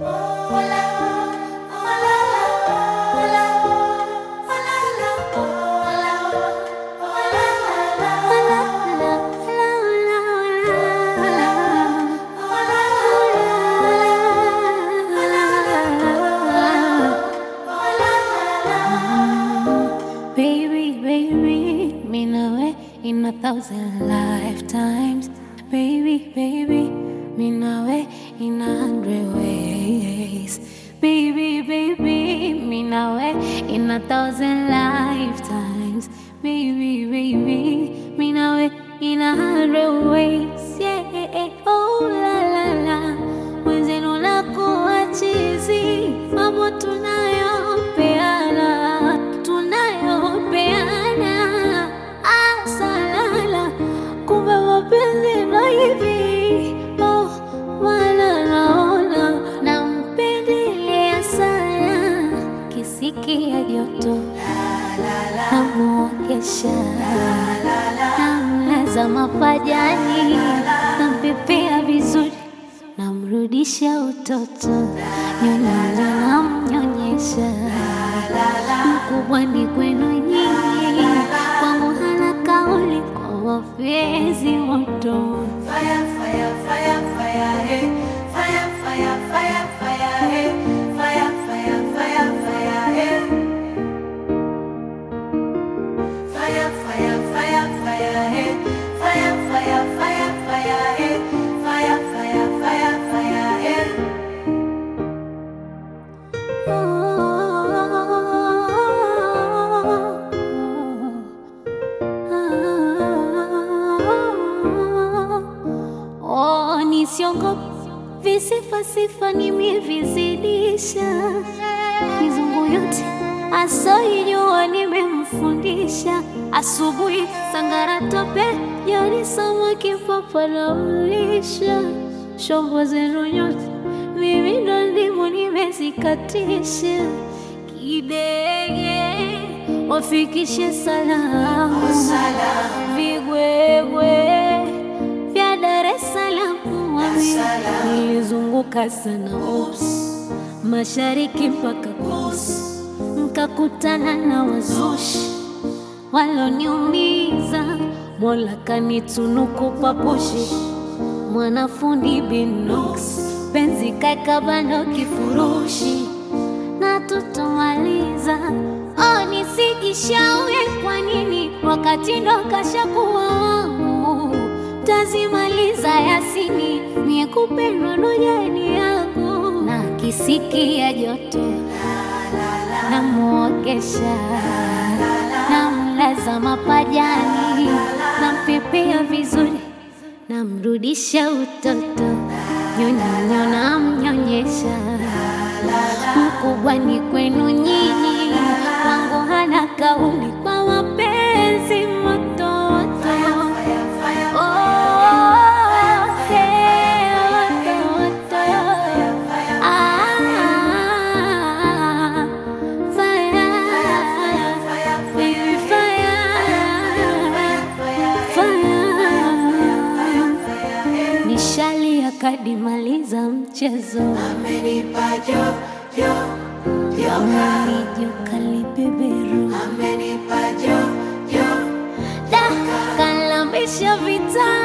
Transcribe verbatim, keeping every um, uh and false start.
Baby, baby, me know it in a thousand lifetimes. Baby, baby, me know it in a hundred ways. Baby, baby, me know it in a thousand lifetimes. Baby, baby, me know it in a hundred ways. Yeah, oh la la la, mwenzenu nakuwa chizi, mambo tunayopeana mapenzi na hivi, oh, wala naona nampendelea sana, kisikia joto namuokesha, namlaza mapajani, nampepea vizuri, namrudisha utoto, nyonyonya namnyonyesha, mkubwa ni kwenu nyinyi, kwangu hana kauli wapenzi moto. Fire, fire, fire, fire, hey. Fire, fire, fire, fire, hey. Fire, fire, fire, fire, hey. Fire, fire, fire, fire, hey. Fire, fire, fire, fire, hey. Fire, fire, fire, fire, hey. Siongopi visifa sifa nimevizidisha, mizungu yote asoijua nimemfundisha. Asubuhi sangara tope, jioni samaki papa namlisha. Shombo zenu nyote mimi ndo ndimu nimezikatisha. Kidege wafikishe salamu, vigwegwe vya Dar es Salaam. Nilizunguka sana ups, mashariki mpaka kus, nkakutana na wazushi waloniumiza, Mola kanitunuku papushi, mwanafundi Binox, penzi kaeka bando kifurushi, na tutomaliza. Oh, nisijishaue kwa nini wakati ndo kashakuwa wangu, tazimaliza Yasini, mie kupendwa ndo jani yangu, na kisikia joto namuokesha, namlaza mapajani, nampepea vizuri, namrudisha utoto, nyonyo namnyonyesha, mkubwa ni kwenu nyinyi, kwangu hana kauli kwa mapenzi moto. Kadimaliza mchezo, amenipa jo, jo, jo, amenijoka libeberu, amenipa jo, jo, da kalambisha vita.